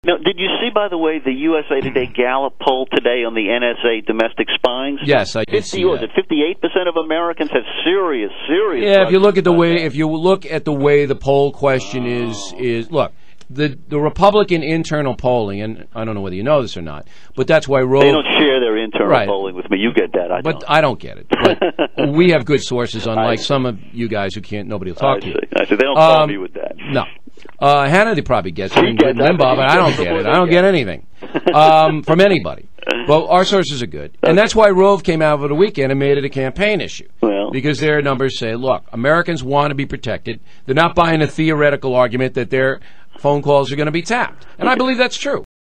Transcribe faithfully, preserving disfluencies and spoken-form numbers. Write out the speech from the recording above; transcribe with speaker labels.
Speaker 1: Now, did you see, by the way, the U S A Today Gallup poll today on the N S A domestic spies?
Speaker 2: Yes, I did see
Speaker 1: was
Speaker 2: that.
Speaker 1: it fifty-eight percent of Americans have serious, serious.
Speaker 2: Yeah, if you look at the way,
Speaker 1: that.
Speaker 2: if you look at the way the poll question
Speaker 1: oh.
Speaker 2: is, is look, the the Republican internal polling, and I don't know whether you know this or not, but that's why Rove.
Speaker 1: They don't share their internal
Speaker 2: right.
Speaker 1: polling with me. You get that, I
Speaker 2: but
Speaker 1: don't.
Speaker 2: I don't get it. But we have good sources, unlike some of you guys who can't. Nobody will talk
Speaker 1: I
Speaker 2: to you.
Speaker 1: see. I see. They don't call
Speaker 2: um,
Speaker 1: me with that.
Speaker 2: No. Uh, Hannity probably gets it,
Speaker 1: He
Speaker 2: and
Speaker 1: gets that,
Speaker 2: Limbaugh, but I don't get it. I don't get anything um, from anybody. Well, our sources are good. And that's why Rove came out over the weekend and made it a campaign issue.
Speaker 1: Well.
Speaker 2: Because their numbers say, look, Americans want to be protected. They're not buying a theoretical argument that their phone calls are going to be tapped. And I believe that's true.